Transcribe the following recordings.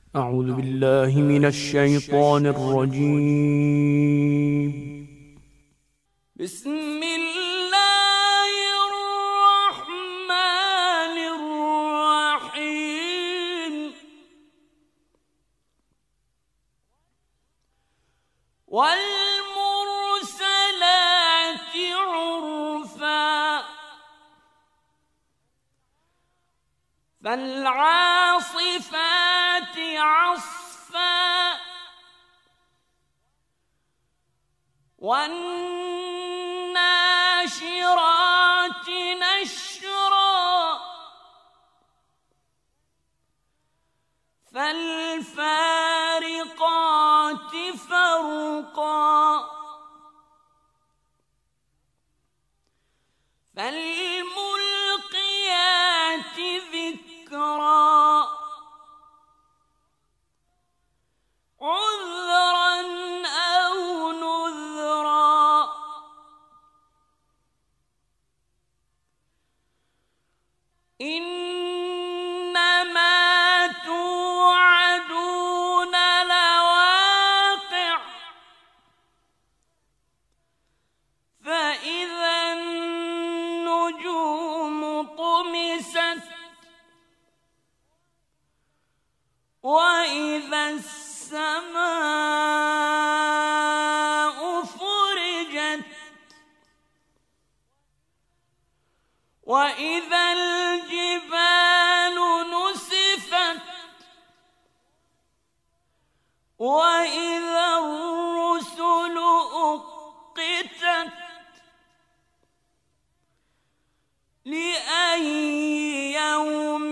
أعوذ بالله من الشيطان الرجيم. بسم الله الرحمن الرحيم. والمرسلات عرفا فالعاصفات عصفا والناشرات نشرا فالفارقات فرقا فالملقيات ذكرا عذرا أو نذرا إنما توعدون لواقع فإذا النجوم طمست وإذا السماء فرجت وإذا الجبال نسفت وإذا الرسل أقتت لأي يوم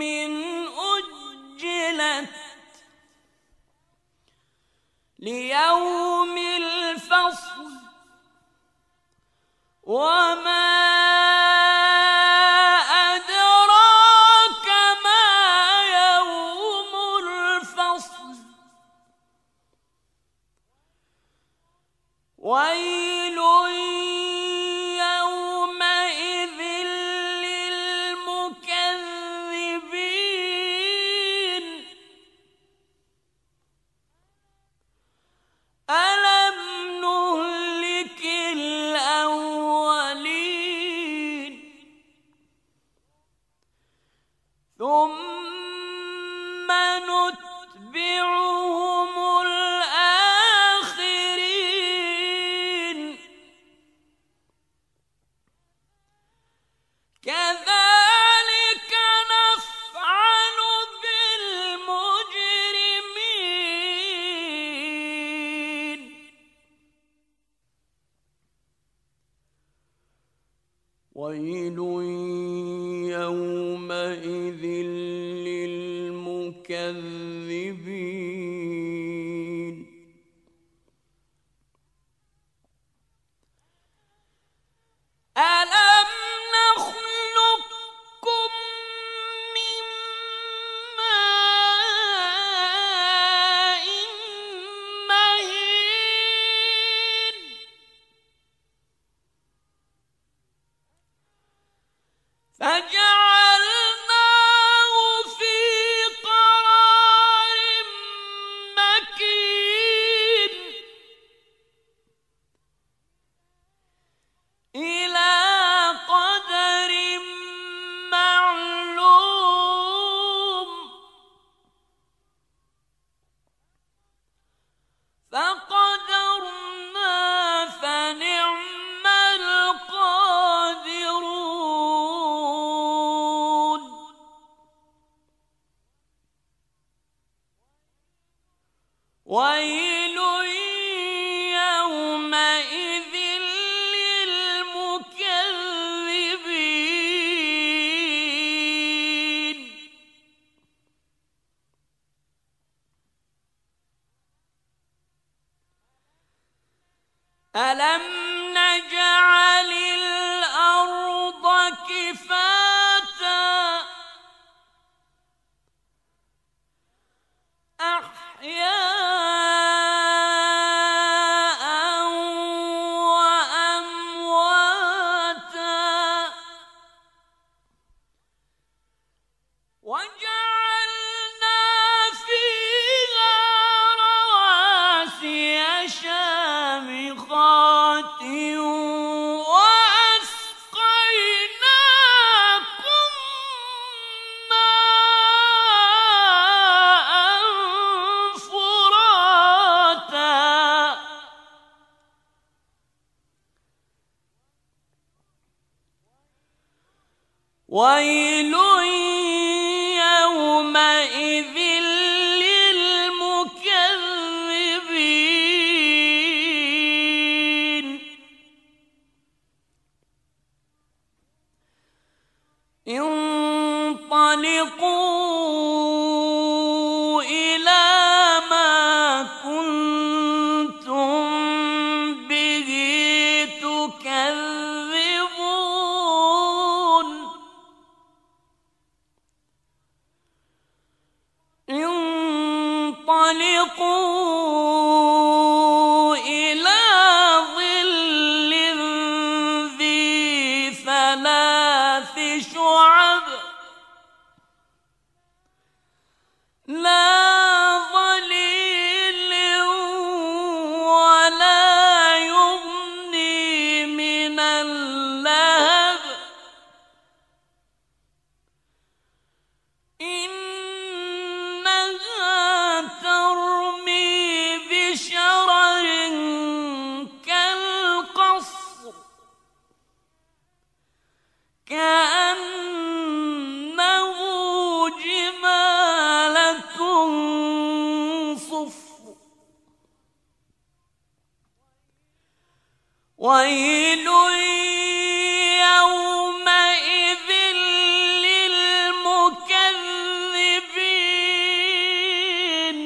أجلت ليوم الفصل وما أدراك ما يوم الفصل ويل يومئذ للمكذبين ألم نهلك الأولين ثم نتبعهم الآخرين كذلك نفعل بالمجرمين ويل يومئذ للمكذبين ألم نخلقكم من ماء مهين فجعلناه في قرار مكين إلى قدر معلوم فقدرنا فنعم القادرون ويل يومئذ للمكذبين ألم نجعل الأرض كفاتا أحياء وأمواتا وجعلنا فيها انطلقوا إلى ظل ذي ثلاث شعب لا ظليل ولا يغني من اللهب إنها ترمي بشرر كالقصر كأنه جمالة صفر ويل يومئذ للمكذبين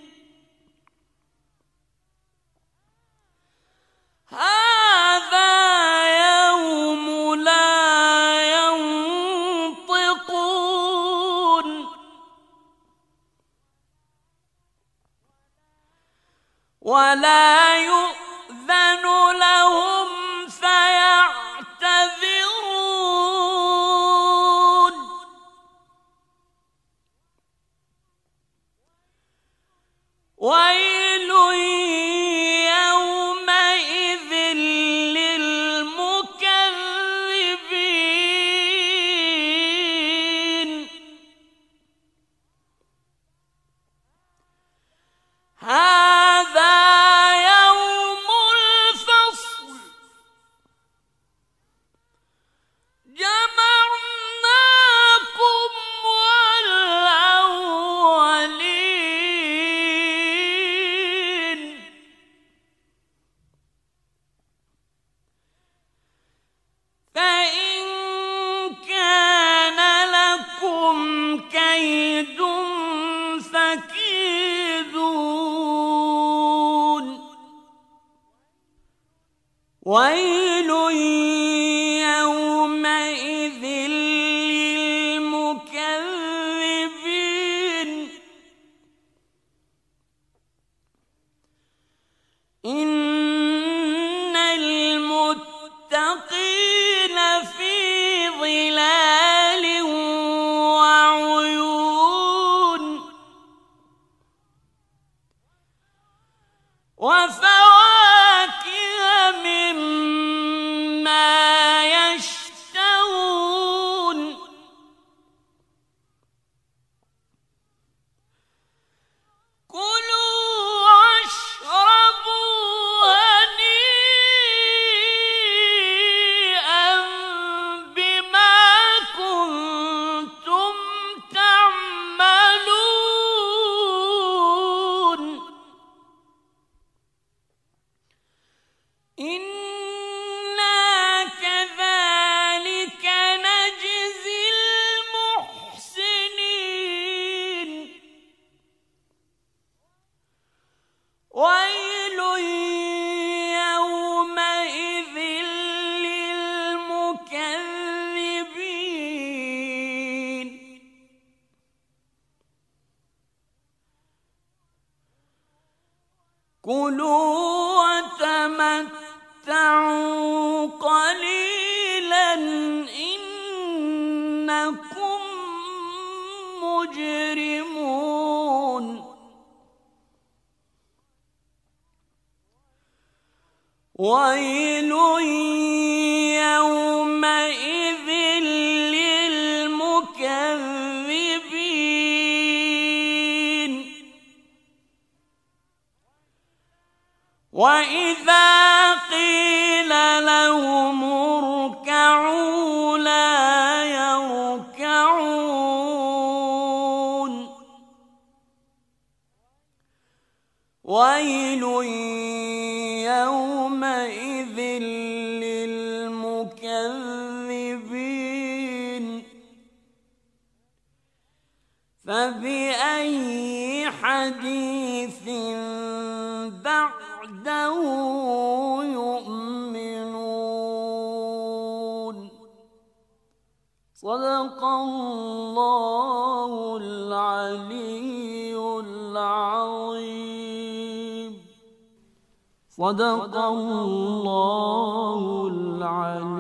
هذا يوم لا ينطقون ولا يؤذن لهم فيعتذرون ويل يومئذ للمكذبين هذا يوم الفصل جمعناكم والأولين فإن كان لكم كيد فكيدون ويل يومئذ للمكذبين إن المتقين في ظلال وعيون وفواكه مما يشتهون كلوا واشربوا هنيئا بما كنتم تعملون إنا كذلك نجزي المحسنين ويل يومئذ للمكذبين كلوا وتمتعوا قليلا إنكم مجرمون ويل يومئذ للمكذبين وإذا قيل لهم اركعوا لا يركعون ويل يومئذ للمكذبين فبأي حديث بعده يؤمنون صدق الله العلي العظيم. صدق الله العليم.